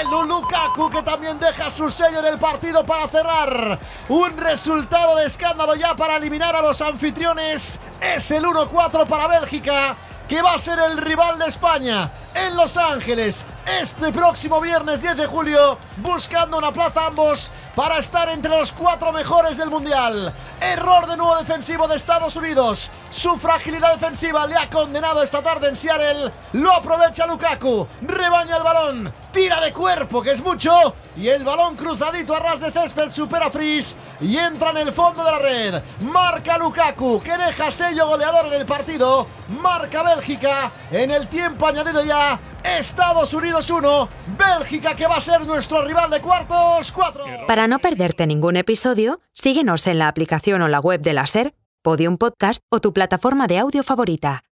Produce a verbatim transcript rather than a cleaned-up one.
Romelu Lukaku, que también deja su sello en el partido para cerrar. Un resultado de escándalo ya para eliminar a los anfitriones. Es el uno cuatro para Bélgica, que va a ser el rival de España en Los Ángeles este próximo viernes diez de julio, buscando una plaza ambos para estar entre los cuatro mejores del Mundial. Error de nuevo defensivo de Estados Unidos. Su fragilidad defensiva le ha condenado esta tarde en Seattle. Lo aprovecha Lukaku, rebaña el balón, tira de cuerpo, que es mucho, y el balón cruzadito a ras de césped supera a Fries y entra en el fondo de la red. Marca Lukaku, que deja sello goleador en el partido. Marca Bélgica en el tiempo añadido ya. Estados Unidos uno, Bélgica, que va a ser nuestro rival de cuartos, cuatro. Para no perderte ningún episodio, síguenos en la aplicación o la web de la SER, Podium Podcast o tu plataforma de audio favorita.